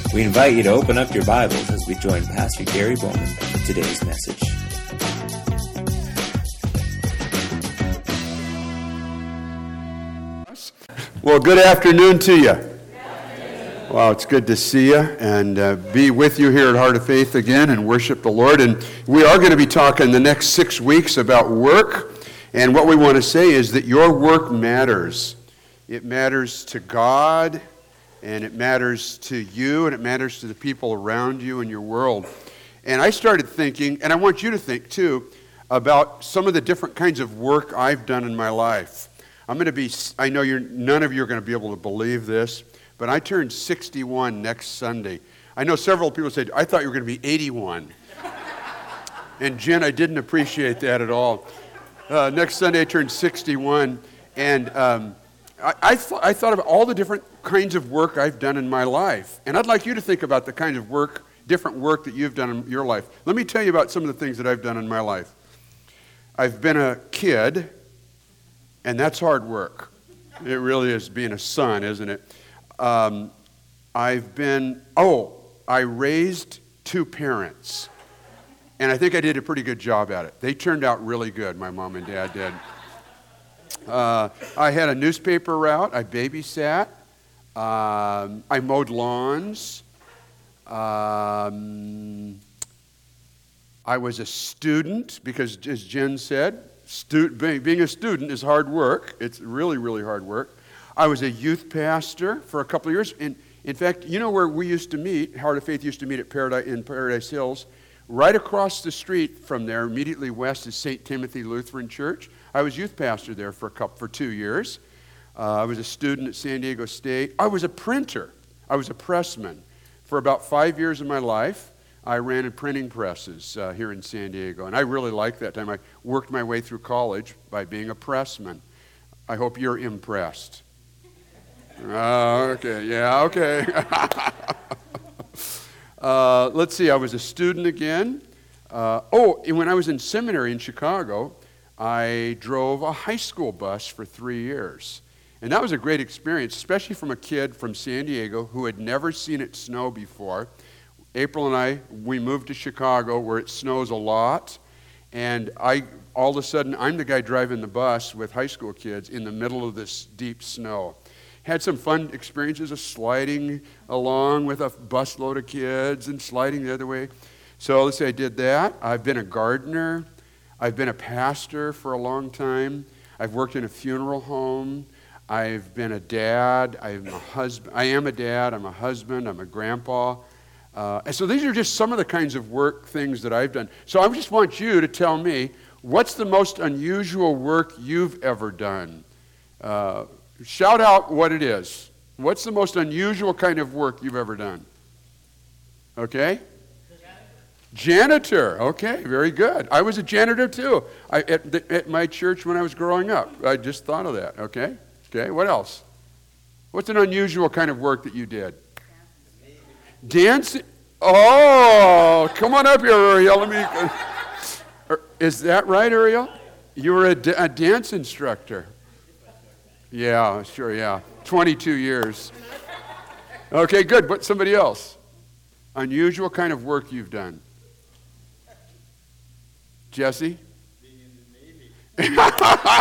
We invite you to open up your Bibles as we join Pastor Gary Bowman for today's message. Well, good afternoon to you. Wow, it's good to see you and be with you here at Heart of Faith again and worship the Lord. And we are going to be talking the next 6 weeks about work. And what we want to say is that your work matters. It matters to God, and it matters to you, and it matters to the people around you in your world. And I started thinking, and I want you to think too, about some of the different kinds of work I've done in my life. I know none of you are going to be able to believe this, but I turned 61 next Sunday. I know several people said, I thought you were going to be 81. And Jen, I didn't appreciate that at all. Next Sunday I turned 61, and I thought about all the different kinds of work I've done in my life. And I'd like you to think about the kind of work, different work that you've done in your life. Let me tell you about some of the things that I've done in my life. I've been a kid, and that's hard work. It really is, being a son, isn't it? I raised two parents. And I think I did a pretty good job at it. They turned out really good, my mom and dad did. I had a newspaper route. I babysat. I mowed lawns. I was a student because, as Jen said, being a student is hard work. It's really, really hard work. I was a youth pastor for a couple of years. And in fact, you know where we used to meet? Heart of Faith used to meet at Paradise Hills. Right across the street from there, immediately west, is St. Timothy Lutheran Church. I was youth pastor there for 2 years. I was a student at San Diego State. I was a printer. I was a pressman. For about 5 years of my life, I ran printing presses here in San Diego, and I really liked that time. I worked my way through college by being a pressman. I hope you're impressed. Okay, yeah, okay. Let's see, I was a student again. And when I was in seminary in Chicago, I drove a high school bus for 3 years. And that was a great experience, especially from a kid from San Diego who had never seen it snow before. April and we moved to Chicago where it snows a lot. And all of a sudden, I'm the guy driving the bus with high school kids in the middle of this deep snow. Had some fun experiences of sliding along with a busload of kids and sliding the other way. So let's say I did that. I've been a gardener. I've been a pastor for a long time. I've worked in a funeral home. I've been a dad. I'm a husband. I am a dad. I'm a husband. I'm a grandpa. And so these are just some of the kinds of work things that I've done. So I just want you to tell me, what's the most unusual work you've ever done? Shout out what it is. What's the most unusual kind of work you've ever done? Okay? Janitor. Okay, very good. I was a janitor too at my church when I was growing up. I just thought of that. Okay? Okay, what else? What's an unusual kind of work that you did? Dancing. Oh, come on up here, Uriel. Is that right, Uriel? You were a dance instructor. Yeah, sure, yeah. 22 years. Okay, good. But somebody else? Unusual kind of work you've done. Jesse? Being in the Navy.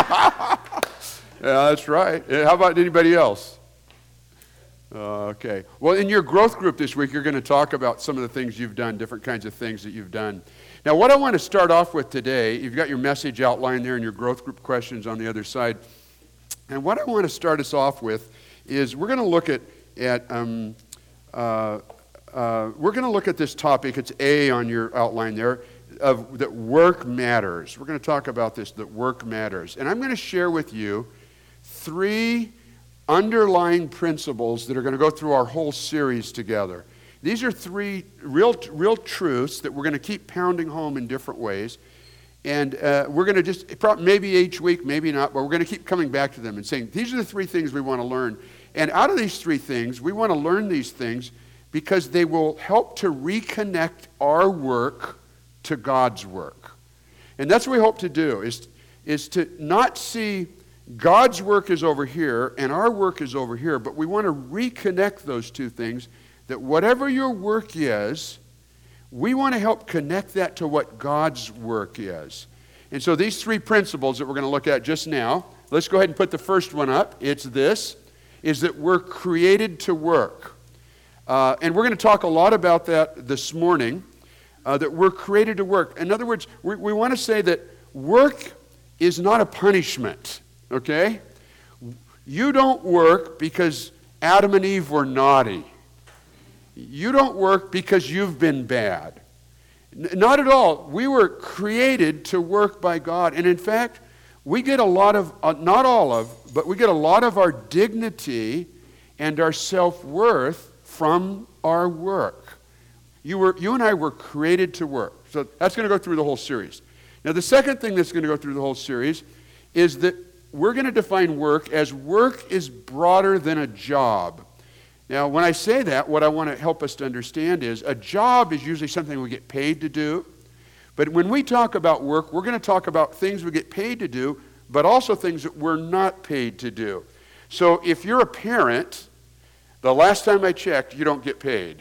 Yeah, that's right. How about anybody else? Okay. Well, in your growth group this week, you're going to talk about some of the things you've done, different kinds of things that you've done. Now, what I want to start off with today, you've got your message outlined there and your growth group questions on the other side. And what I want to start us off with is we're going to look at this topic. It's A on your outline there, of that work matters. We're going to talk about this, that work matters. And I'm going to share with you 3 underlying principles that are going to go through our whole series together. These are 3 real truths that we're going to keep pounding home in different ways. And we're going to just, maybe each week, maybe not, but we're going to keep coming back to them and saying, these are the 3 things we want to learn. And out of these 3 things, we want to learn these things because they will help to reconnect our work to God's work. And that's what we hope to do, is to not see God's work is over here and our work is over here, but we want to reconnect those two things that whatever your work is, we want to help connect that to what God's work is. And so these three principles that we're going to look at just now, let's go ahead and put the first one up. It's this, is that we're created to work. And we're going to talk a lot about that this morning, that we're created to work. In other words, we want to say that work is not a punishment, okay? You don't work because Adam and Eve were naughty. You don't work because you've been bad. Not at all. We were created to work by God. And in fact, we get a lot of, not all of, but we get a lot of our dignity and our self-worth from our work. You and I were created to work. So that's going to go through the whole series. Now, the second thing that's going to go through the whole series is that we're going to define work as work is broader than a job. Now, when I say that, what I want to help us to understand is a job is usually something we get paid to do. But when we talk about work, we're going to talk about things we get paid to do, but also things that we're not paid to do. So if you're a parent, the last time I checked, you don't get paid.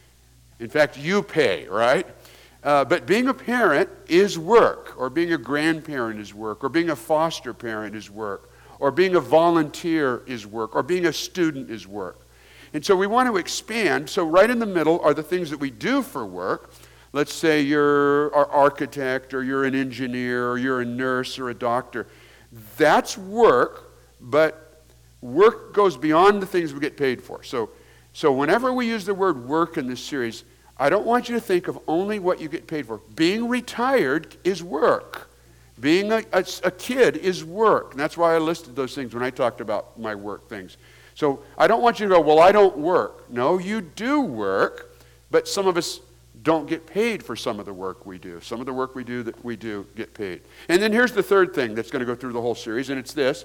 In fact, you pay, right? But being a parent is work, or being a grandparent is work, or being a foster parent is work, or being a volunteer is work, or being a student is work. And so we want to expand. So right in the middle are the things that we do for work. Let's say you're an architect, or you're an engineer, or you're a nurse, or a doctor. That's work, but work goes beyond the things we get paid for. So whenever we use the word work in this series, I don't want you to think of only what you get paid for. Being retired is work. Being a kid is work. And that's why I listed those things when I talked about my work things. So I don't want you to go, well, I don't work. No, you do work, but some of us don't get paid for some of the work we do. Some of the work we do that we do get paid. And then here's the third thing that's going to go through the whole series, and it's this,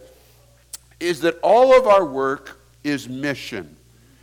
is that all of our work is mission.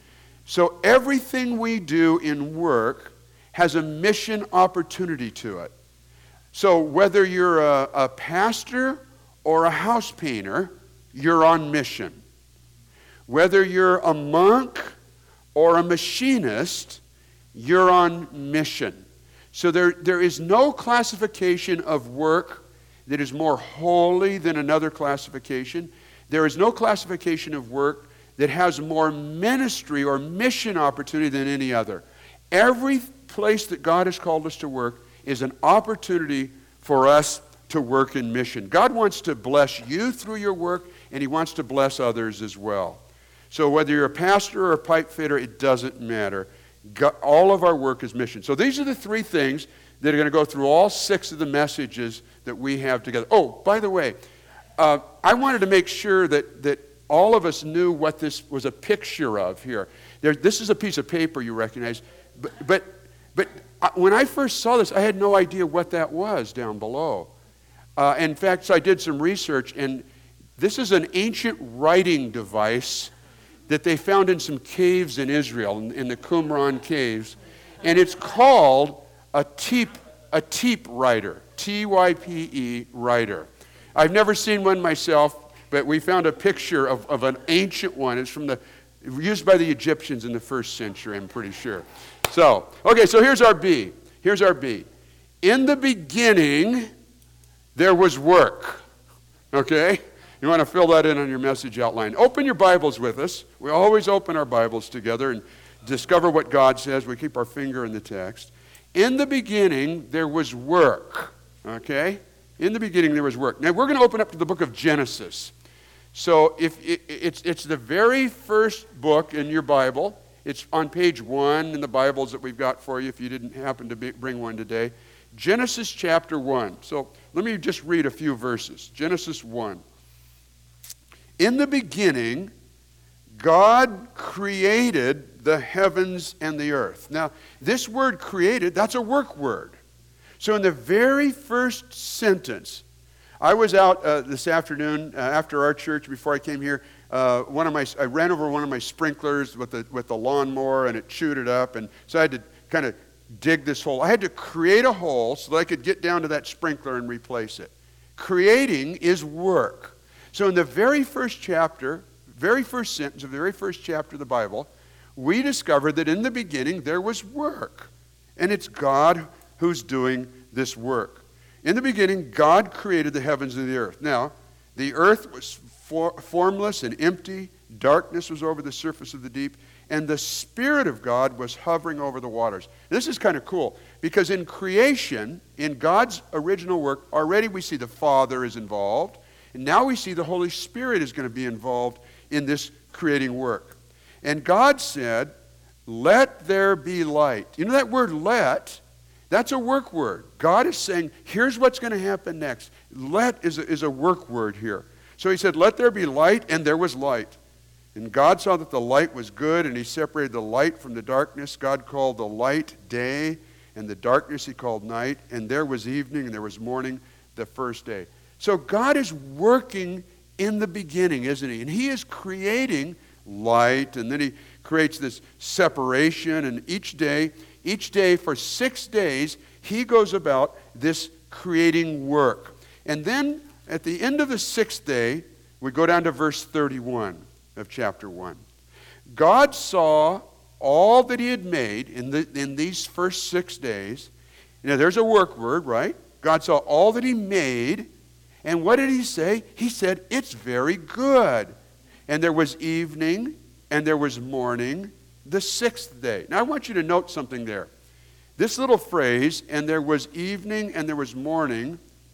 So everything we do in work has a mission opportunity to it. So whether you're a pastor or a house painter, you're on mission. Whether you're a monk or a machinist, you're on mission. So there is no classification of work that is more holy than another classification. There is no classification of work that has more ministry or mission opportunity than any other. Every place that God has called us to work is an opportunity for us to work in mission. God wants to bless you through your work, and He wants to bless others as well. So whether you're a pastor or a pipe fitter, it doesn't matter. All of our work is mission. So these are the three things that are going to go through all 6 of the messages that we have together. Oh, by the way, I wanted to make sure that all of us knew what this was a picture of here. This is a piece of paper you recognize. But when I first saw this, I had no idea what that was down below. In fact, so I did some research, and this is an ancient writing device that they found in some caves in Israel, in the Qumran caves. And it's called a teep writer, T-Y-P-E writer. I've never seen one myself, but we found a picture of an ancient one. It's used by the Egyptians in the 1st century, I'm pretty sure. So here's our B. Here's our B. In the beginning, there was work. Okay? You want to fill that in on your message outline. Open your Bibles with us. We always open our Bibles together and discover what God says. We keep our finger in the text. In the beginning, there was work. Okay? In the beginning, there was work. Now, we're going to open up to the book of Genesis. So it's the very first book in your Bible. It's on page 1 in the Bibles that we've got for you if you didn't happen to bring one today. Genesis chapter 1. So let me just read a few verses. Genesis 1. In the beginning, God created the heavens and the earth. Now, this word created, that's a work word. So in the very first sentence, I was out this afternoon after our church before I came here. I ran over one of my sprinklers with the lawnmower, and it chewed it up, and so I had to kind of dig this hole. I had to create a hole so that I could get down to that sprinkler and replace it. Creating is work. So in the very first chapter, very first sentence of the very first chapter of the Bible, we discover that in the beginning there was work. And it's God who's doing this work. In the beginning, God created the heavens and the earth. Now, the earth was formless and empty. Darkness was over the surface of the deep. And the Spirit of God was hovering over the waters. This is kind of cool, because in creation, in God's original work, already we see the Father is involved. And now we see the Holy Spirit is going to be involved in this creating work. And God said, let there be light. You know that word let? That's a work word. God is saying, here's what's going to happen next. Let is a work word here. So he said, let there be light, and there was light. And God saw that the light was good, and he separated the light from the darkness. God called the light day, and the darkness he called night. And there was evening, and there was morning, the first day. So God is working in the beginning, isn't he? And he is creating light, and then he creates this separation, and each day for 6 days, he goes about this creating work. And then at the end of the 6th day, we go down to verse 31 of chapter 1. God saw all that he had made in these first 6 days. Now there's a work word, right? God saw all that he made, and what did he say? He said, it's very good. And there was evening, and there was morning, the 6th day. Now I want you to note something there. This little phrase, and there was evening and there was morning,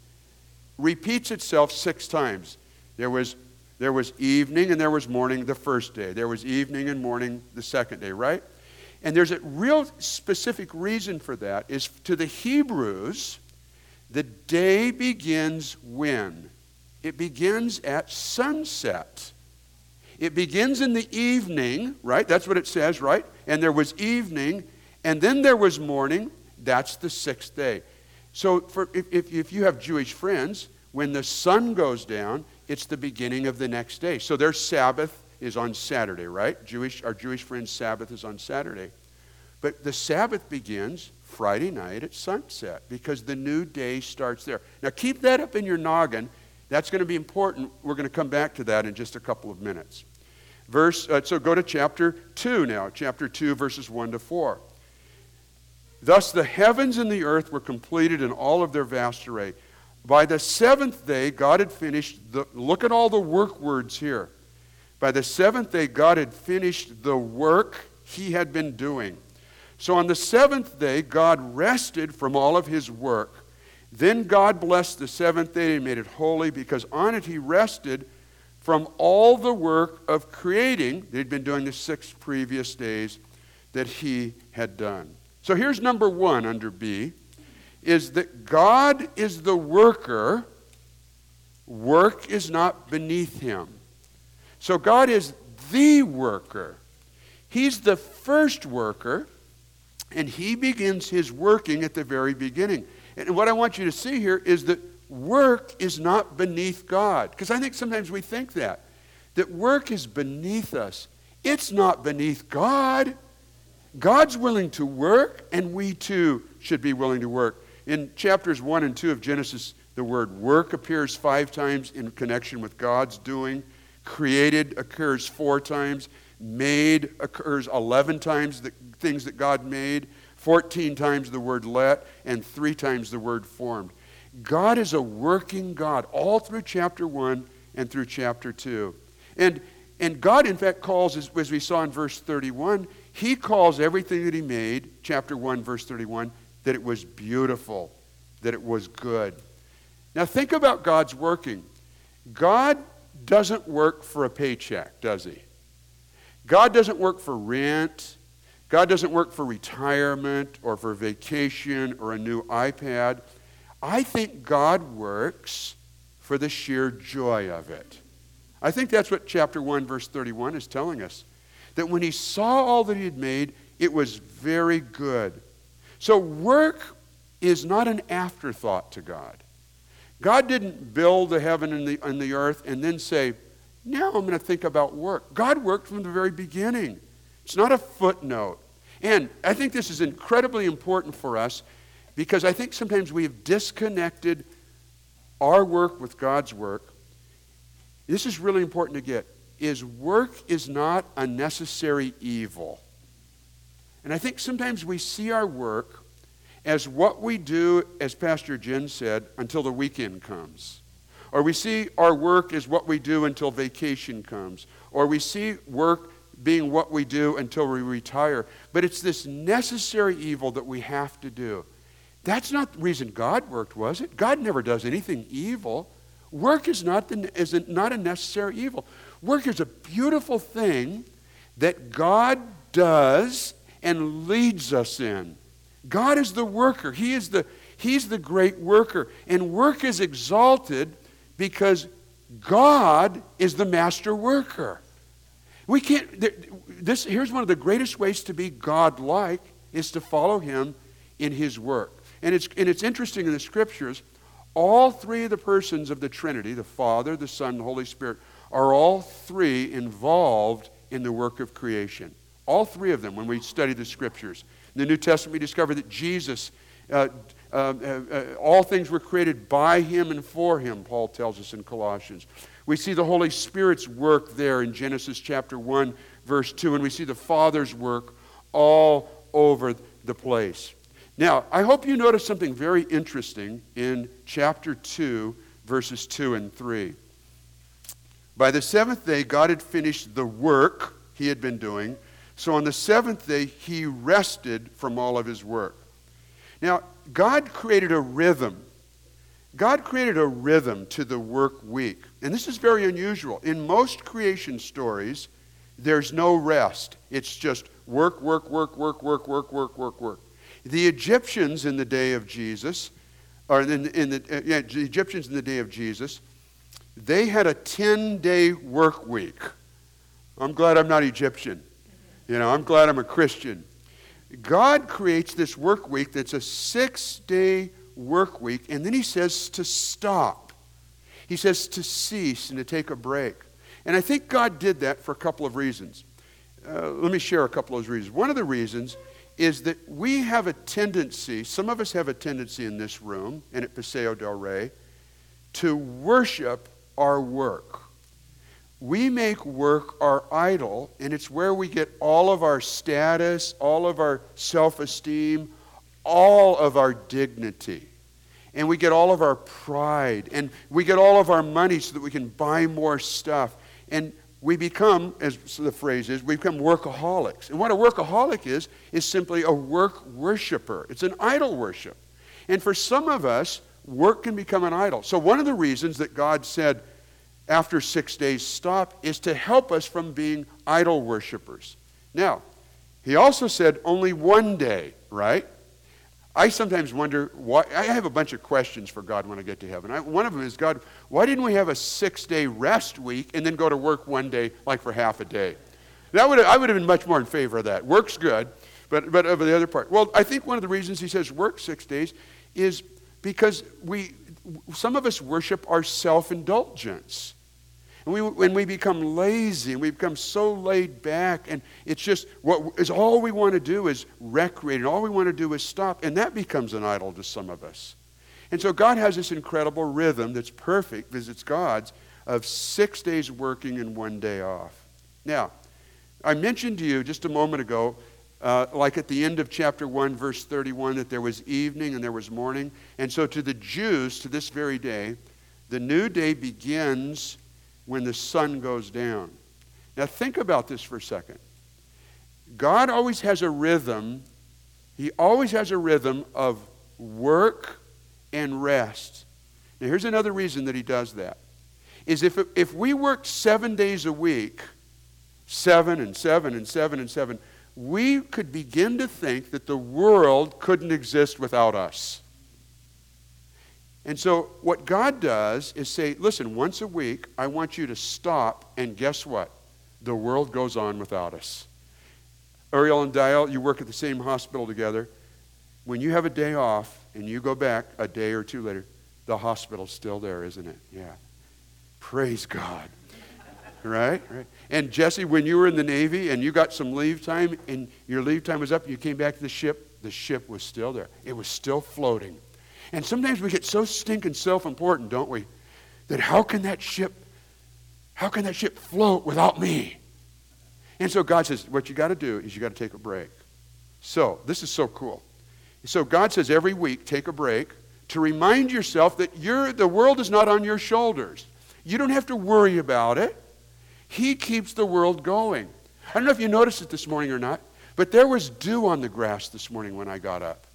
repeats itself 6 times. There was evening and there was morning the first day. There was evening and morning the second day, right? And there's a real specific reason for that, is to the Hebrews, the day begins when? It begins at sunset. It begins in the evening, right? That's what it says, right? And there was evening, and then there was morning. That's the 6th day. So if you have Jewish friends, when the sun goes down, it's the beginning of the next day. So their Sabbath is on Saturday, right? Our Jewish friends' Sabbath is on Saturday. But the Sabbath begins Friday night at sunset, because the new day starts there. Now keep that up in your noggin. That's going to be important. We're going to come back to that in just a couple of minutes. So go to chapter 2 now. Chapter 2, verses 1 to 4. Thus the heavens and the earth were completed in all of their vast array. By the 7th day, God had finished look at all the work words here. By the 7th day, God had finished the work he had been doing. So on the 7th day, God rested from all of his work. Then God blessed the 7th day and made it holy, because on it he rested from all the work of creating that he'd been doing the 6 previous days that he had done. So here's number 1 under B, is that God is the worker. Work is not beneath him. So God is the worker. He's the first worker, and he begins his working at the very beginning. And what I want you to see here is that work is not beneath God. Because I think sometimes we think that work is beneath us. It's not beneath God. God's willing to work, and we too should be willing to work. In chapters 1 and 2 of Genesis, the word work appears 5 times in connection with God's doing. Created occurs 4 times. Made occurs 11 times, the things that God made. 14 times the word let, and 3 times the word formed. God is a working God all through chapter 1 and through chapter 2. And God, in fact, calls, as we saw in verse 31, he calls everything that he made, chapter 1, verse 31, that it was beautiful, that it was good. Now think about God's working. God doesn't work for a paycheck, does he? God doesn't work for rent. God doesn't work for retirement or for vacation or a new iPad. I think God works for the sheer joy of it. I think that's what chapter 1, verse 31 is telling us. That when he saw all that he had made, it was very good. So work is not an afterthought to God. God didn't build the heaven and the earth and then say, now I'm going to think about work. God worked from the very beginning. It's not a footnote. And I think this is incredibly important for us, because I think sometimes we have disconnected our work with God's work. This is really important to get, is work is not a necessary evil. And I think sometimes we see our work as what we do, as Pastor Jen said, until the weekend comes. Or we see our work as what we do until vacation comes. Or we see work being what we do until we retire. But it's this necessary evil that we have to do. That's not the reason God worked, was it? God never does anything evil. Work is not a necessary evil. Work is a beautiful thing that God does and leads us in. God is the worker. He's the great worker. And work is exalted because God is the master worker. We can't, here's one of the greatest ways to be God-like is to follow him in his work. And it's interesting in the scriptures, all three of the persons of the Trinity, the Father, the Son, and the Holy Spirit, are all three involved in the work of creation. All three of them, when we study the scriptures. In the New Testament, we discover that Jesus, all things were created by him and for him, Paul tells us in Colossians. We see the Holy Spirit's work there in Genesis chapter 1, verse 2, and we see the Father's work all over the place. Now, I hope you notice something very interesting in chapter 2, verses 2 and 3. By the seventh day, God had finished the work he had been doing. So on the seventh day, he rested from all of his work. Now, God created a rhythm. God created a rhythm to the work week. And this is very unusual. In most creation stories, there's no rest. It's just work, work, work, work, work, work, work, work, work. The Egyptians in the day of Jesus, the Egyptians in the day of Jesus, they had a 10-day work week. I'm glad I'm not Egyptian. I'm glad I'm a Christian. God creates this work week that's a 6-day work week, and then he says to stop. He says to cease and to take a break. And I think God did that for a couple of reasons. Let me share a couple of those reasons. One of the reasons is that we have a tendency, some of us have a tendency in this room and at Paseo del Rey, to worship our work. We make work our idol, and it's where we get all of our status, all of our self-esteem, all of our dignity. And we get all of our pride, and we get all of our money so that we can buy more stuff. And we become, as the phrase is, we become workaholics. And what a workaholic is simply a work worshiper. It's an idol worship. And for some of us, work can become an idol. So one of the reasons that God said, after 6 days stop, is to help us from being idol worshipers. Now, he also said only one day, right? I sometimes wonder why. I have a bunch of questions for God when I get to heaven. One of them is, God, why didn't we have a 6-day rest week and then go to work one day, like for half a day? I would have been much more in favor of that. Work's good, but over the other part. Well, I think one of the reasons he says work 6 days is because some of us worship our self-indulgence. And when we become lazy and we become so laid back, and it's just all we want to do is recreate, and all we want to do is stop, and that becomes an idol to some of us. And so God has this incredible rhythm that's perfect, because it's God's, of 6 days working and 1 day off. Now, I mentioned to you just a moment ago, like at the end of chapter 1, verse 31, that there was evening and there was morning. And so to the Jews, to this very day, the new day begins when the sun goes down. Now think about this for a second. God always has a rhythm. He always has a rhythm of work and rest. Now here's another reason that he does that. Is if we worked 7 days a week, 7 and 7 and 7 and 7, we could begin to think that the world couldn't exist without us. And so what God does is say, listen, once a week, I want you to stop, and guess what? The world goes on without us. Uriel and Dial, you work at the same hospital together. When you have a day off and you go back a day or two later, the hospital's still there, isn't it? Yeah. Praise God. Right? And Jesse, when you were in the Navy and you got some leave time and your leave time was up and you came back to the ship was still there. It was still floating. And sometimes we get so stinking self-important, don't we? That how can that ship float without me? And so God says, what you got to do is you got to take a break. So, this is so cool. So God says every week, take a break to remind yourself that the world is not on your shoulders. You don't have to worry about it. He keeps the world going. I don't know if you noticed it this morning or not, but there was dew on the grass this morning when I got up.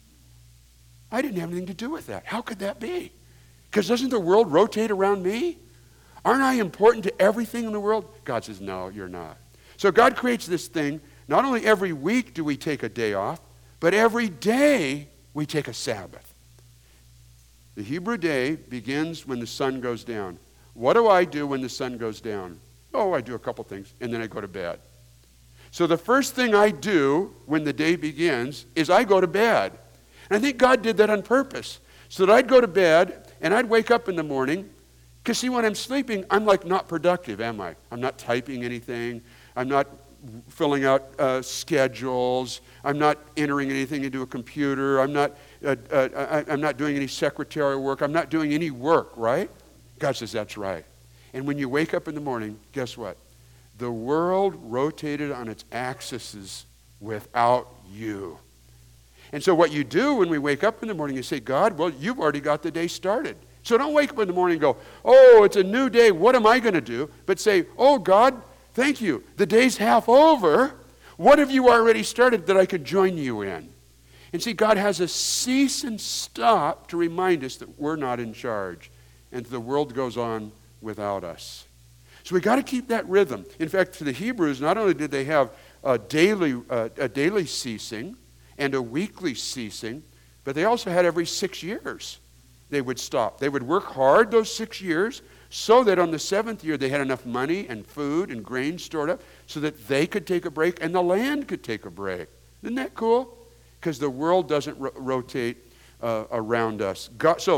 I didn't have anything to do with that. How could that be? Because doesn't the world rotate around me? Aren't I important to everything in the world? God says, no, you're not. So God creates this thing. Not only every week do we take a day off, but every day we take a Sabbath. The Hebrew day begins when the sun goes down. What do I do when the sun goes down? Oh, I do a couple things, and then I go to bed. So the first thing I do when the day begins is I go to bed. And I think God did that on purpose, so that I'd go to bed, and I'd wake up in the morning, because see, when I'm sleeping, I'm like not productive, am I? I'm not typing anything. I'm not filling out schedules. I'm not entering anything into a computer. I'm not doing any secretarial work. I'm not doing any work, right? God says, that's right. And when you wake up in the morning, guess what? The world rotated on its axes without you. And so what you do when we wake up in the morning, you say, God, well, you've already got the day started. So don't wake up in the morning and go, oh, it's a new day. What am I going to do? But say, oh, God, thank you. The day's half over. What have you already started that I could join you in? And see, God has a cease and stop to remind us that we're not in charge and the world goes on without us. So we got to keep that rhythm. In fact, for the Hebrews, not only did they have a daily ceasing and a weekly ceasing, but they also had every 6 years they would stop. They would work hard those 6 years so that on the 7th year they had enough money and food and grain stored up so that they could take a break and the land could take a break. Isn't that cool? Because the world doesn't rotate around us.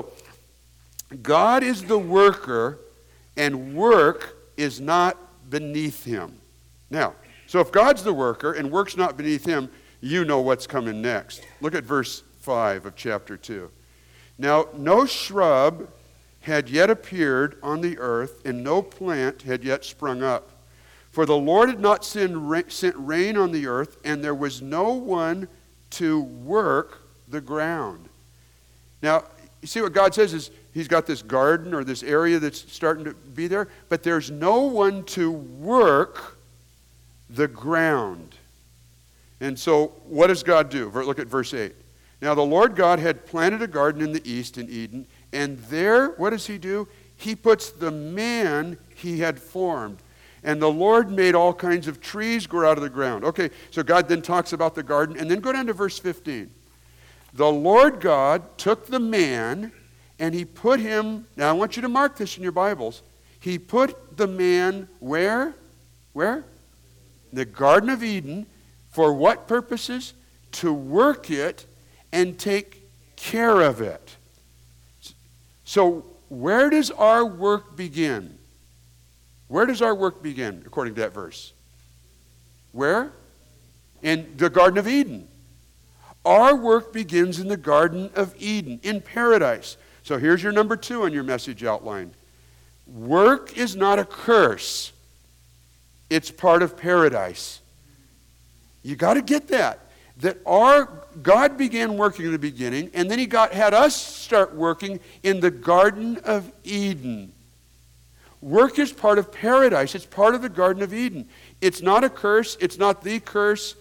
God is the worker, and work is not beneath him. Now, so if God's the worker and work's not beneath him, you know what's coming next. Look at verse 5 of chapter 2. Now, no shrub had yet appeared on the earth, and no plant had yet sprung up. For the Lord had not sent rain on the earth, and there was no one to work the ground. Now, you see what God says is he's got this garden or this area that's starting to be there, but there's no one to work the ground. And so what does God do? Look at verse 8. Now the Lord God had planted a garden in the east in Eden, and there, what does he do? He puts the man he had formed. And the Lord made all kinds of trees grow out of the ground. Okay, so God then talks about the garden, and then go down to verse 15. The Lord God took the man, and he put him, now I want you to mark this in your Bibles. He put the man where? Where? The Garden of Eden. For what purposes? To work it and take care of it. So where does our work begin? Where does our work begin, according to that verse? Where? In the Garden of Eden. Our work begins in the Garden of Eden, in paradise. So here's your number 2 on your message outline. Work is not a curse. It's part of paradise. You got to get that. That God began working in the beginning, and then he had us start working in the Garden of Eden. Work is part of paradise. It's part of the Garden of Eden. It's not a curse. It's not the curse.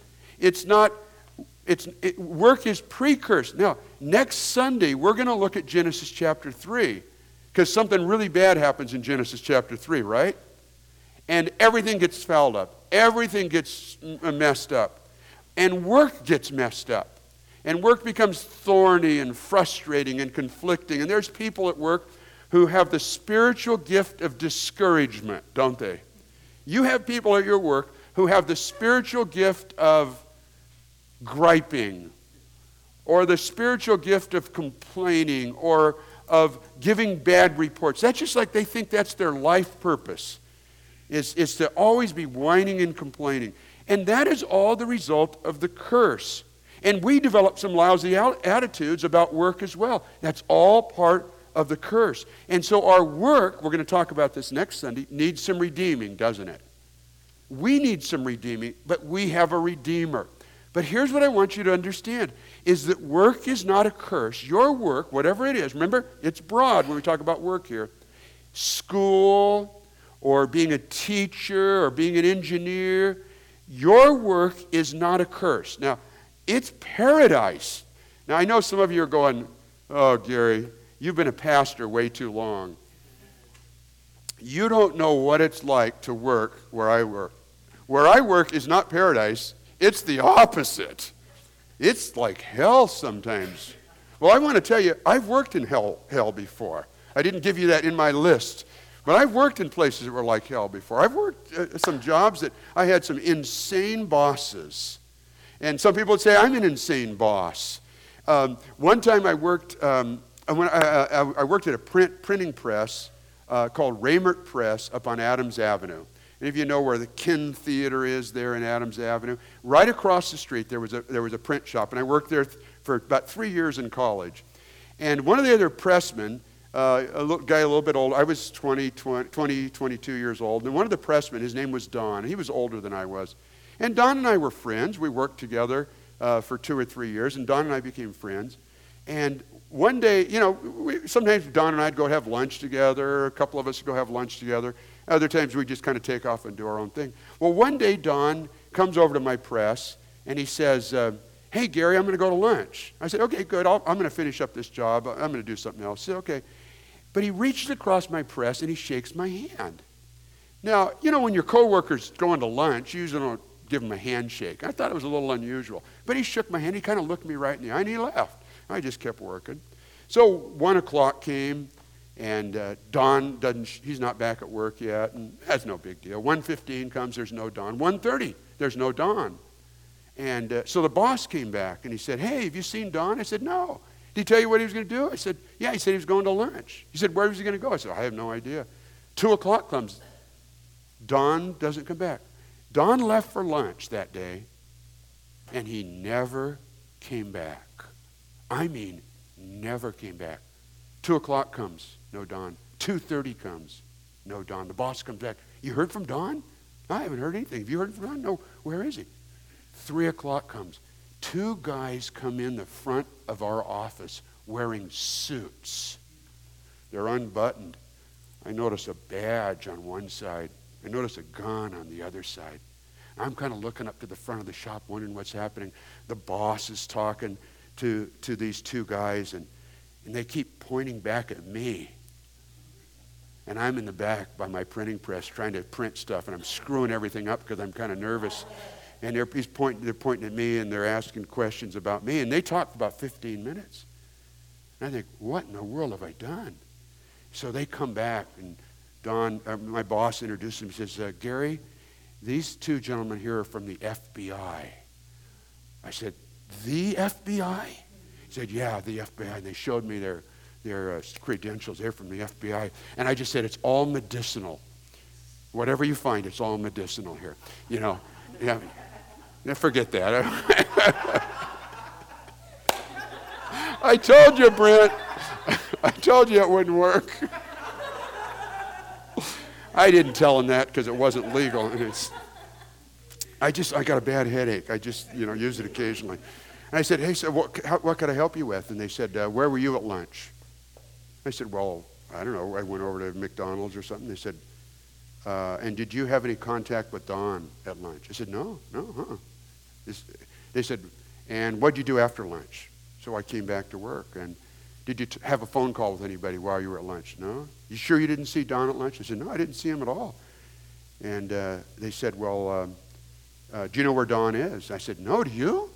Work is pre-curse. Now, next Sunday, we're going to look at Genesis chapter 3, because something really bad happens in Genesis chapter 3, right? And everything gets fouled up. Everything gets messed up. And work gets messed up. And work becomes thorny and frustrating and conflicting. And there's people at work who have the spiritual gift of discouragement, don't they? You have people at your work who have the spiritual gift of griping, or the spiritual gift of complaining, or of giving bad reports. That's just like they think that's their life purpose, is to always be whining and complaining. And that is all the result of the curse. And we develop some lousy attitudes about work as well. That's all part of the curse. And so our work, we're going to talk about this next Sunday, needs some redeeming, doesn't it? We need some redeeming, but we have a Redeemer. But here's what I want you to understand, is that work is not a curse. Your work, whatever it is, remember, it's broad when we talk about work here. School, or being a teacher, or being an engineer, your work is not a curse. Now, it's paradise. Now, I know some of you are going, oh, Gary, you've been a pastor way too long. You don't know what it's like to work where I work. Where I work is not paradise. It's the opposite. It's like hell sometimes. Well, I want to tell you, I've worked in hell before. I didn't give you that in my list. But I've worked in places that were like hell before. I've worked some jobs that I had some insane bosses. And some people would say, I'm an insane boss. One time I worked, I worked at a printing press called Raymert Press up on Adams Avenue. Any of you know where the Kin Theater is there in Adams Avenue? Right across the street there was a print shop, and I worked there for about 3 years in college. And one of the other pressmen, a little bit older, I was 22 years old, and one of the pressmen, his name was Don. He was older than I was. And Don and I were friends. We worked together for 2 or 3 years, and Don and I became friends. And one day, sometimes Don and I'd go have lunch together. A couple of us would go have lunch together. Other times we just kind of take off and do our own thing. Well, one day Don comes over to my press, and he says, hey, Gary, I'm going to go to lunch. I said, okay, good. I'm going to finish up this job. I'm going to do something else. I said, okay. But he reaches across my press, and he shakes my hand. Now, when your coworker's going to lunch, you usually don't give him a handshake. I thought it was a little unusual. But he shook my hand. He kind of looked me right in the eye, and he left. I just kept working. So 1 o'clock came, and Don he's not back at work yet, and that's no big deal. 1:15 comes, there's no Don. 1:30, there's no Don. And so the boss came back, and he said, hey, have you seen Don? I said, no. Did he tell you what he was going to do? I said, yeah. He said he was going to lunch. He said, where was he going to go? I said, I have no idea. 2 o'clock comes. Don doesn't come back. Don left for lunch that day, and he never came back. I mean, never came back. 2 o'clock comes, no Don. 2:30 comes, no Don. The boss comes back. You heard from Don? I haven't heard anything. Have you heard from Don? No. Where is he? 3 o'clock comes. 2 guys come in the front of our office wearing suits. They're unbuttoned. I notice a badge on one side. I notice a gun on the other side. I'm kind of looking up to the front of the shop wondering what's happening. The boss is talking to these 2 guys, and they keep pointing back at me. And I'm in the back by my printing press trying to print stuff, and I'm screwing everything up because I'm kind of nervous. And they're pointing at me, and they're asking questions about me, and they talk for about 15 minutes. And I think, what in the world have I done? So they come back, and Don, my boss, introduced him. He says, Gary, these 2 gentlemen here are from the FBI. I said, the FBI? He said, yeah, the FBI. And they showed me their credentials. They're from the FBI. And I just said, it's all medicinal. Whatever you find, it's all medicinal here. Yeah. Now forget that. I told you, Brent. I told you it wouldn't work. I didn't tell him that because it wasn't legal. And I got a bad headache. I just, use it occasionally. And I said, hey, so what could I help you with? And they said, where were you at lunch? I said, well, I don't know. I went over to McDonald's or something. They said, and did you have any contact with Don at lunch? I said, no. They said, and what'd you do after lunch? So I came back to work. And did you have a phone call with anybody while you were at lunch? No. You sure you didn't see Don at lunch? I said, no, I didn't see him at all. And they said, well, do you know where Don is? I said, no, do you?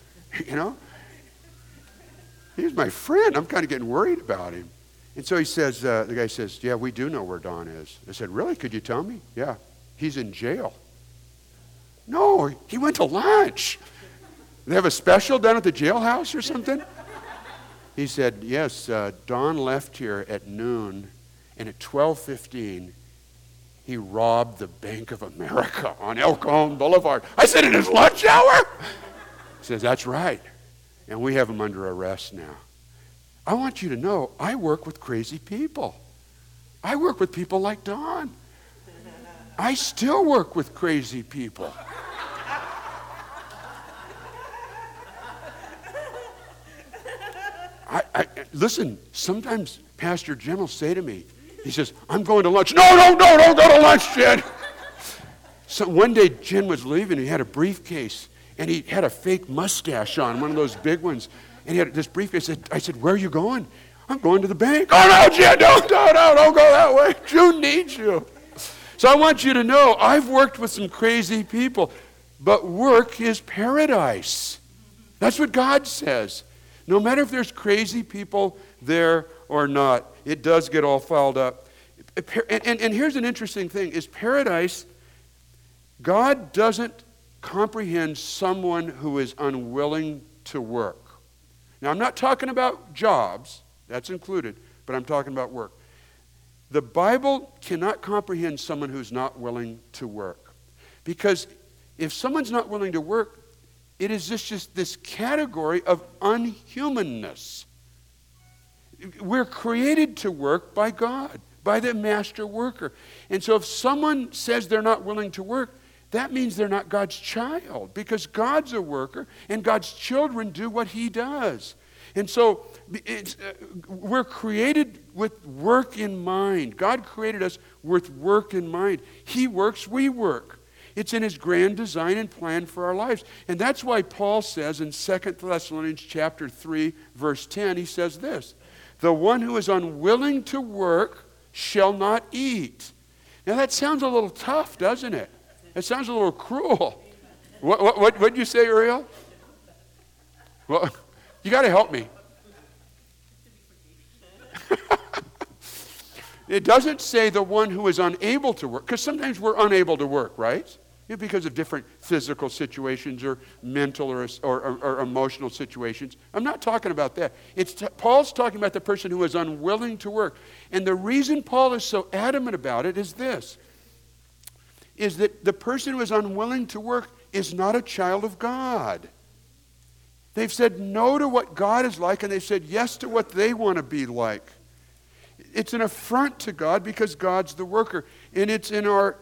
He's my friend. I'm kind of getting worried about him. And so he says, the guy says, yeah, we do know where Don is. I said, really? Could you tell me? Yeah, he's in jail. No, he went to lunch. They have a special down at the jailhouse or something? He said, yes, Don left here at noon, and at 12:15, he robbed the Bank of America on El Cajon Boulevard. I said, in his lunch hour? He says, that's right. And we have him under arrest now. I want you to know, I work with crazy people. I work with people like Don. I still work with crazy people. Listen, sometimes Pastor Jim will say to me, he says, I'm going to lunch. No, don't go to lunch, Jen. So one day Jen was leaving, he had a briefcase, and he had a fake mustache on, one of those big ones. And he had this briefcase. I said, where are you going? I'm going to the bank. Oh, no, Jen, don't go that way. June needs you. So I want you to know, I've worked with some crazy people, but work is paradise. That's what God says. No matter if there's crazy people there or not, it does get all fouled up. And here's an interesting thing, is paradise, God doesn't comprehend someone who is unwilling to work. Now, I'm not talking about jobs, that's included, but I'm talking about work. The Bible cannot comprehend someone who's not willing to work. Because if someone's not willing to work, it is just this category of unhumanness. We're created to work by God, by the master worker. And so if someone says they're not willing to work, that means they're not God's child, because God's a worker, and God's children do what he does. And so we're created with work in mind. God created us with work in mind. He works, we work. It's in his grand design and plan for our lives. And that's why Paul says in 2 Thessalonians chapter 3, verse 10, he says this, the one who is unwilling to work shall not eat. Now that sounds a little tough, doesn't it? It sounds a little cruel. What did you say, Uriel? Well, you got to help me. It doesn't say the one who is unable to work, because sometimes we're unable to work, right? Because of different physical situations or mental or emotional situations. I'm not talking about that. Paul's talking about the person who is unwilling to work. And the reason Paul is so adamant about it is this, is that the person who is unwilling to work is not a child of God. They've said no to what God is like, and they've said yes to what they want to be like. It's an affront to God because God's the worker. And it's in our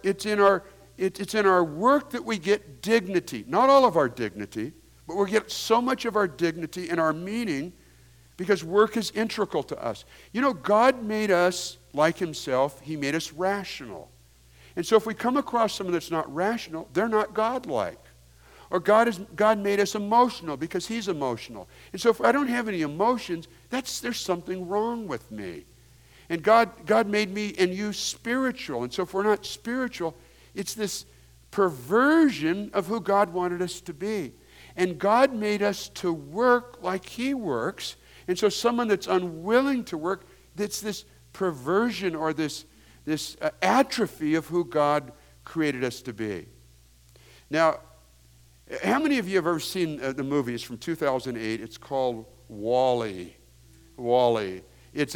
work that we get dignity. Not all of our dignity, but we get so much of our dignity and our meaning because work is integral to us. You know, God made us like himself. He made us rational. And so if we come across someone that's not rational, they're not God-like. Or God made us emotional because he's emotional. And so if I don't have any emotions, there's something wrong with me. And God made me and you spiritual. And so if we're not spiritual, it's this perversion of who God wanted us to be. And God made us to work like he works. And so someone that's unwilling to work, it's this perversion or this atrophy of who God created us to be. Now, how many of you have ever seen the movie? It's from 2008. It's called WALL-E. WALL-E. It's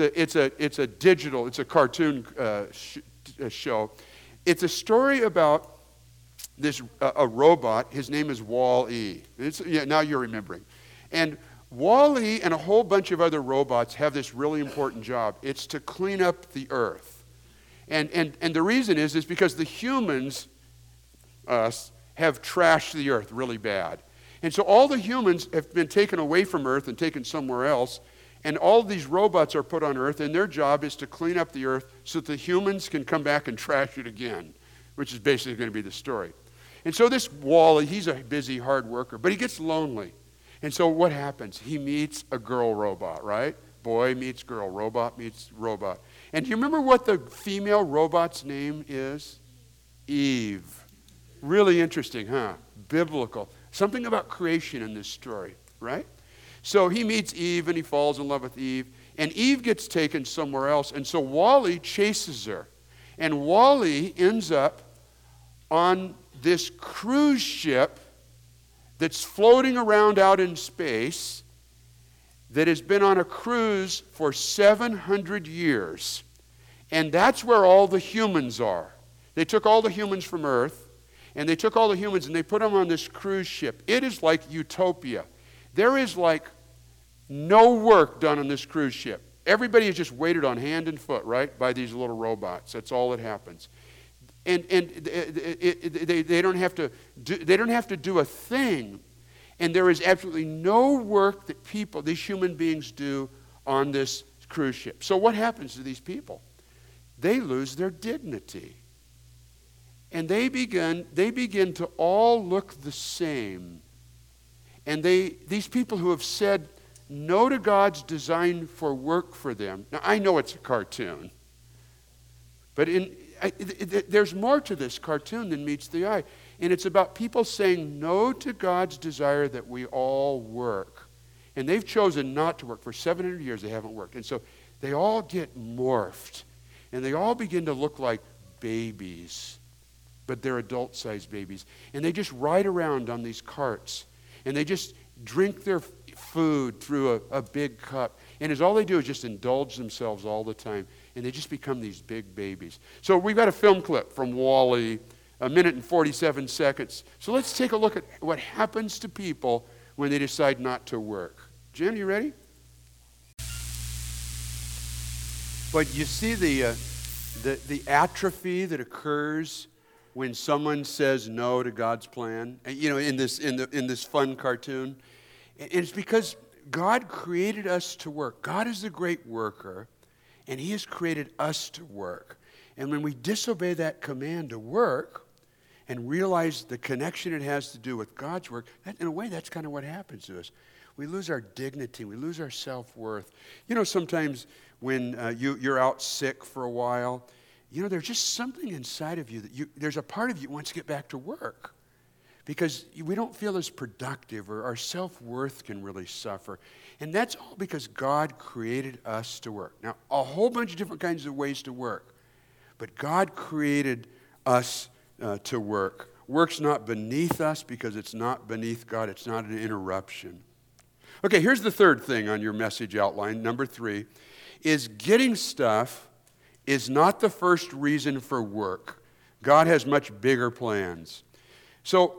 a cartoon show. It's a story about a robot. His name is WALL-E. Now you're remembering. And WALL-E and a whole bunch of other robots have this really important job. It's to clean up the earth. And the reason is because the humans, us, have trashed the earth really bad. And so all the humans have been taken away from earth and taken somewhere else. And all of these robots are put on earth, and their job is to clean up the earth so that the humans can come back and trash it again, which is basically going to be the story. And so this WALL-E, he's a busy, hard worker, but he gets lonely. And so what happens? He meets a girl robot, right? Boy meets girl, robot meets robot. And do you remember what the female robot's name is? Eve. Really interesting, huh? Biblical. Something about creation in this story, right? So he meets Eve and he falls in love with Eve. And Eve gets taken somewhere else. And so WALL-E chases her. And WALL-E ends up on this cruise ship that's floating around out in space that has been on a cruise for 700 years. And that's where all the humans are. They took all the humans from Earth, and they took all the humans and they put them on this cruise ship. It is like utopia. There is like no work done on this cruise ship. Everybody is just waited on hand and foot, right, by these little robots. That's all that happens. And they don't have to do a thing. And there is absolutely no work that these human beings do on this cruise ship. So what happens to these people? They lose their dignity. And they begin to all look the same. And these people who have said no to God's design for work for them. Now, I know it's a cartoon. But there's more to this cartoon than meets the eye. And it's about people saying no to God's desire that we all work. And they've chosen not to work. For 700 years they haven't worked. And so they all get morphed. And they all begin to look like babies. But they're adult-sized babies. And they just ride around on these carts. And they just drink their food through a big cup. And all they do is just indulge themselves all the time. And they just become these big babies. So we've got a film clip from WALL-E, 1 minute and 47 seconds. So let's take a look at what happens to people when they decide not to work. Jen, are you ready? But you see the atrophy that occurs when someone says no to God's plan, in this fun cartoon. And it's because God created us to work. God is the great worker, and He has created us to work. And when we disobey that command to work and realize the connection it has to do with God's work, in a way, that's kind of what happens to us. We lose our dignity. We lose our self-worth. Sometimes when you're out sick for a while, there's just something inside of you there's a part of you that wants to get back to work because we don't feel as productive, or our self-worth can really suffer. And that's all because God created us to work. Now, a whole bunch of different kinds of ways to work, but God created us to work. Work's not beneath us because it's not beneath God. It's not an interruption. Okay, here's the third thing on your message outline. Number 3 is getting stuff is not the first reason for work. God has much bigger plans. So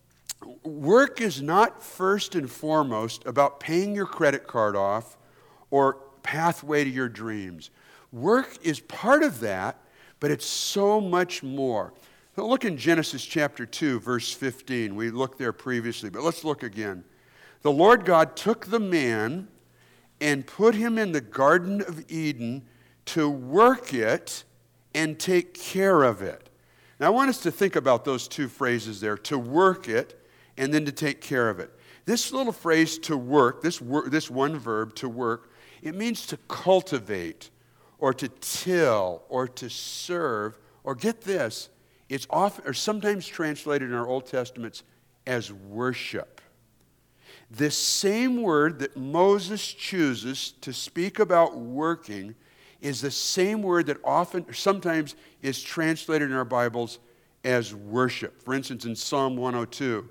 work is not first and foremost about paying your credit card off or pathway to your dreams. Work is part of that, but it's so much more. So look in Genesis chapter 2, verse 15. We looked there previously, but let's look again. The Lord God took the man and put him in the Garden of Eden to work it and take care of it. Now, I want us to think about those two phrases there, to work it and then to take care of it. This little phrase, to work, this one verb, to work, it means to cultivate or to till or to serve, or get this, it's often or sometimes translated in our Old Testaments as worship. This same word that Moses chooses to speak about working is the same word that sometimes is translated in our Bibles as worship. For instance, in Psalm 100,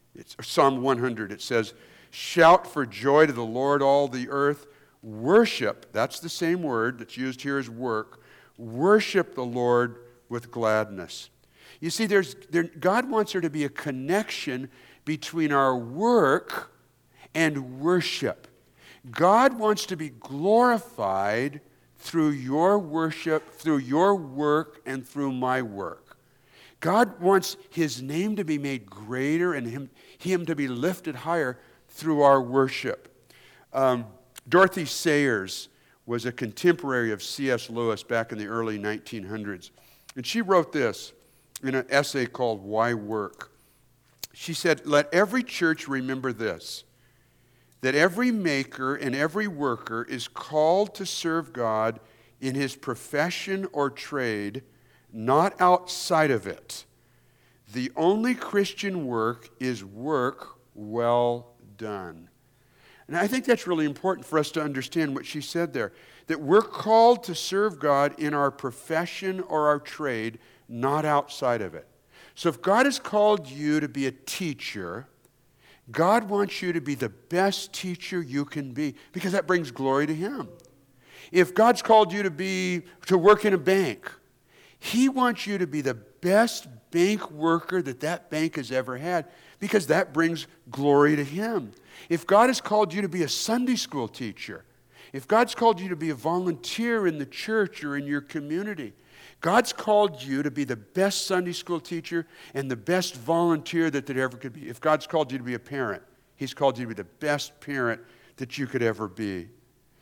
it says, "Shout for joy to the Lord, all the earth. Worship," that's the same word that's used here as work, "worship the Lord with gladness." You see, God wants there to be a connection between our work and worship. God wants to be glorified through your worship, through your work, and through my work. God wants His name to be made greater and Him to be lifted higher through our worship. Dorothy Sayers was a contemporary of C.S. Lewis back in the early 1900s. And she wrote this in an essay called Why Work? She said, "Let every church remember this, that every maker and every worker is called to serve God in his profession or trade, not outside of it. The only Christian work is work well done." And I think that's really important for us to understand what she said there, that we're called to serve God in our profession or our trade, not outside of it. So if God has called you to be a teacher, God wants you to be the best teacher you can be, because that brings glory to Him. If God's called you to work in a bank, He wants you to be the best bank worker that bank has ever had, because that brings glory to Him. If God has called you to be a Sunday school teacher, if God's called you to be a volunteer in the church or in your community, God's called you to be the best Sunday school teacher and the best volunteer that there ever could be. If God's called you to be a parent, He's called you to be the best parent that you could ever be.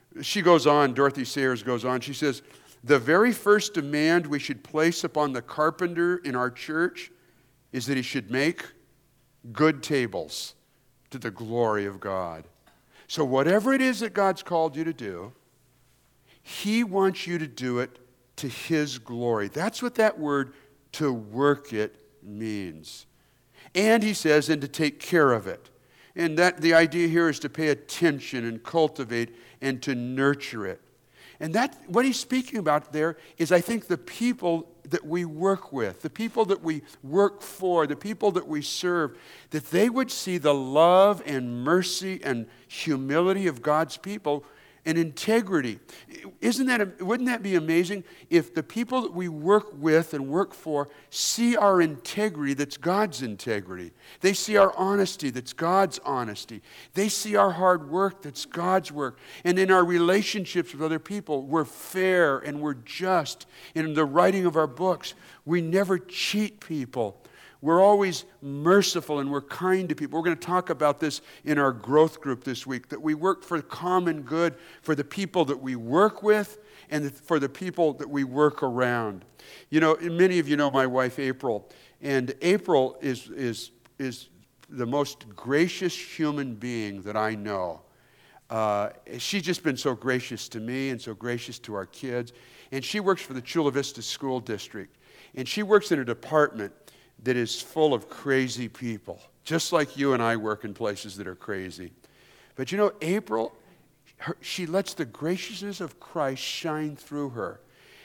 She goes on, Dorothy Sayers goes on, she says, the very first demand we should place upon the carpenter in our church is that he should make good tables to the glory of God. So whatever it is that God's called you to do, he wants you to do it to his glory. That's what that word, to work it, means. And he says, and to take care of it. And that the idea here is to pay attention and cultivate and to nurture it. And that what he's speaking about there is, I think, the people that we work with, the people that we work for, the people that we serve, that they would see the love and mercy and humility of God's people and integrity. Wouldn't that be amazing if the people that we work with and work for see our integrity that's God's integrity? They see our honesty that's God's honesty. They see our hard work that's God's work. And in our relationships with other people, we're fair and we're just. In the writing of our books, we never cheat people. We're always merciful and we're kind to people. We're going to talk about this in our growth group this week, that we work for common good for the people that we work with and for the people that we work around. You know, many of you know my wife, April, and April is the most gracious human being that I know. She's just been so gracious to me and so gracious to our kids. And she works for the Chula Vista School District. And she works in a department that is full of crazy people, just like you and I work in places that are crazy. But you know, April, she lets the graciousness of Christ shine through her.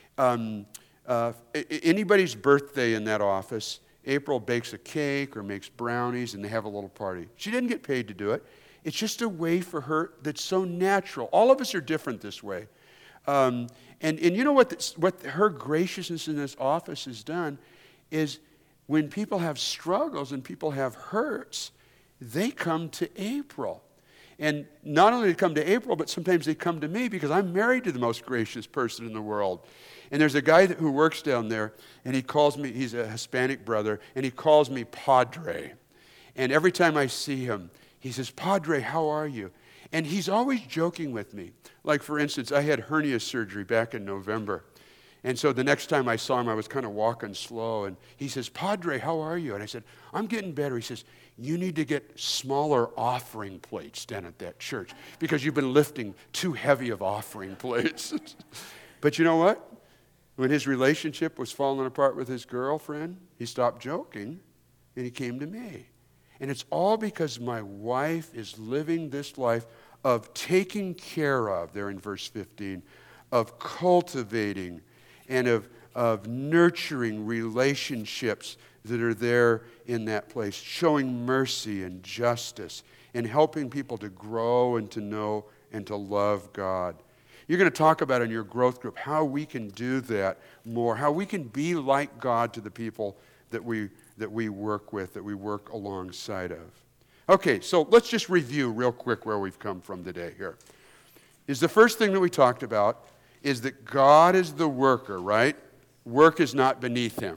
Anybody's birthday in that office, April bakes a cake or makes brownies and they have a little party. She didn't get paid to do it. It's just a way for her that's so natural. All of us are different this way. And you know what her graciousness in this office has done is, when people have struggles and people have hurts, they come to April. And not only they come to April, but sometimes they come to me because I'm married to the most gracious person in the world. And there's a guy who works down there, and he calls me, he's a Hispanic brother, and he calls me Padre. And every time I see him, he says, Padre, how are you? And he's always joking with me. Like, for instance, I had hernia surgery back in November. And so the next time I saw him, I was kind of walking slow. And he says, Padre, how are you? And I said, I'm getting better. He says, you need to get smaller offering plates down at that church because you've been lifting too heavy of offering plates. But you know what? When his relationship was falling apart with his girlfriend, he stopped joking and he came to me. And it's all because my wife is living this life of taking care of, there in verse 15, of cultivating and of nurturing relationships that are there in that place, showing mercy and justice, and helping people to grow and to know and to love God. You're going to talk about in your growth group how we can do that more, how we can be like God to the people that we work with, that we work alongside of. Okay, so let's just review real quick where we've come from today here. Is the first thing that we talked about is that God is the worker, right? Work is not beneath him.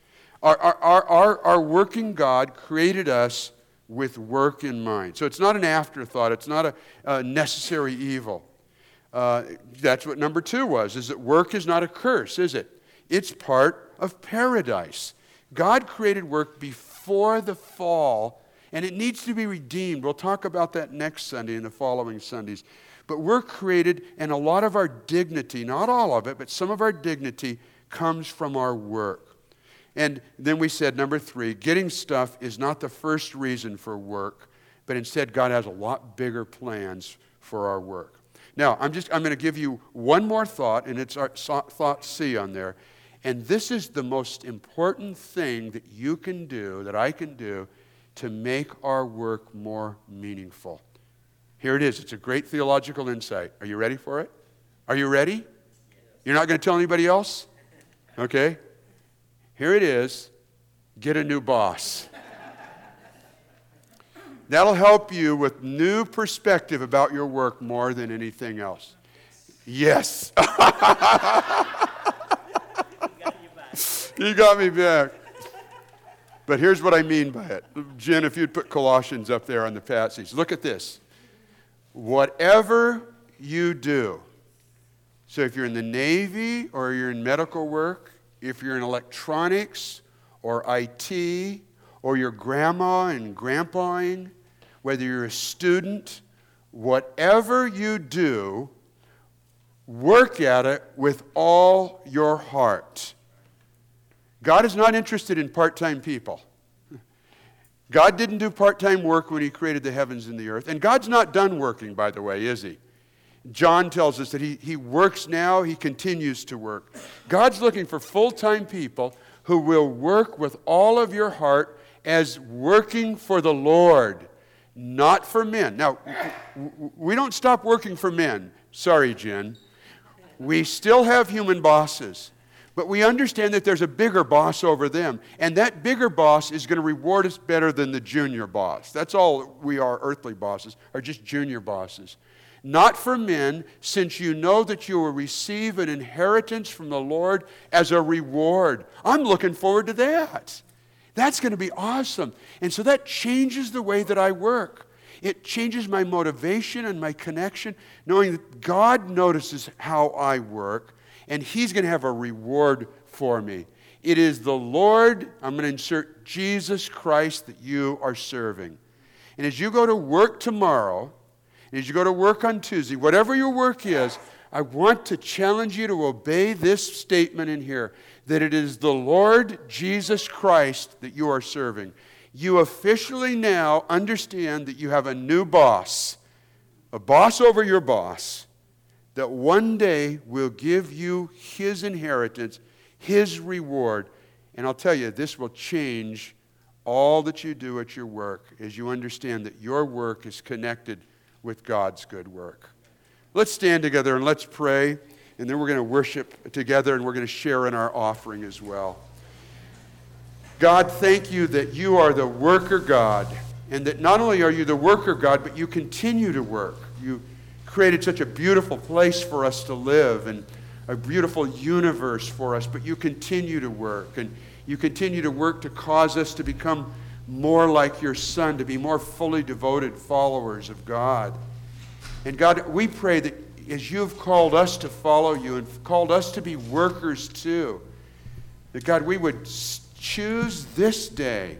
Our working God created us with work in mind. So it's not an afterthought. It's not a necessary evil. That's what number 2 was, is that work is not a curse, is it? It's part of paradise. God created work before the fall, and it needs to be redeemed. We'll talk about that next Sunday and the following Sundays. But we're created, and a lot of our dignity, not all of it, but some of our dignity comes from our work. And then we said, number 3, getting stuff is not the first reason for work, but instead God has a lot bigger plans for our work. Now, I'm going to give you one more thought, and it's our thought C on there. And this is the most important thing that you can do, that I can do, to make our work more meaningful. Here it is. It's a great theological insight. Are you ready for it? Are you ready? You're not going to tell anybody else? Okay. Here it is. Get a new boss. That'll help you with new perspective about your work more than anything else. Yes. You got me back. But here's what I mean by it. Jen, if you'd put Colossians up there on the passage. Look at this. Whatever you do. So if you're in the Navy or you're in medical work, if you're in electronics or IT, or your grandma and grandpaing, whether you're a student, whatever you do, work at it with all your heart. God is not interested in part-time people. God didn't do part-time work when he created the heavens and the earth. And God's not done working, by the way, is he? John tells us that he works now, he continues to work. God's looking for full-time people who will work with all of your heart as working for the Lord, not for men. Now, we don't stop working for men. Sorry, Jen. We still have human bosses, but we understand that there's a bigger boss over them, and that bigger boss is going to reward us better than the junior boss. That's all we are, earthly bosses, are just junior bosses. Not for men, since you know that you will receive an inheritance from the Lord as a reward. I'm looking forward to that. That's going to be awesome. And so that changes the way that I work. It changes my motivation and my connection, knowing that God notices how I work, and he's going to have a reward for me. It is the Lord, I'm going to insert Jesus Christ, that you are serving. And as you go to work tomorrow, as you go to work on Tuesday, whatever your work is, I want to challenge you to obey this statement in here, that it is the Lord Jesus Christ that you are serving. You officially now understand that you have a new boss, a boss over your boss, that one day will give you his inheritance, his reward. And I'll tell you, this will change all that you do at your work as you understand that your work is connected with God's good work. Let's stand together and let's pray, and then we're going to worship together, and we're going to share in our offering as well. God, thank you that you are the worker God, and that not only are you the worker God, but you continue to work. You created such a beautiful place for us to live and a beautiful universe for us, but you continue to work, and you continue to work to cause us to become more like your Son, to be more fully devoted followers of God. And God, we pray that as you've called us to follow you and called us to be workers too, that God, we would choose this day,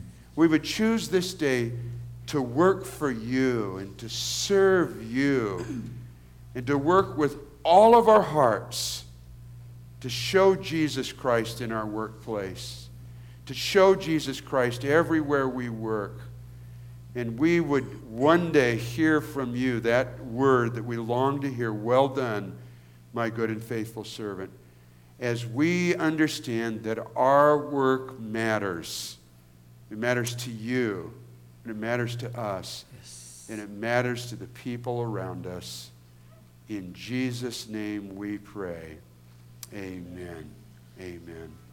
to work for you and to serve you and to work with all of our hearts to show Jesus Christ in our workplace, to show Jesus Christ everywhere we work. And we would one day hear from you that word that we long to hear, well done, my good and faithful servant, as we understand that our work matters. It matters to you, and it matters to us, and it matters to the people around us. In Jesus' name we pray. Amen. Amen.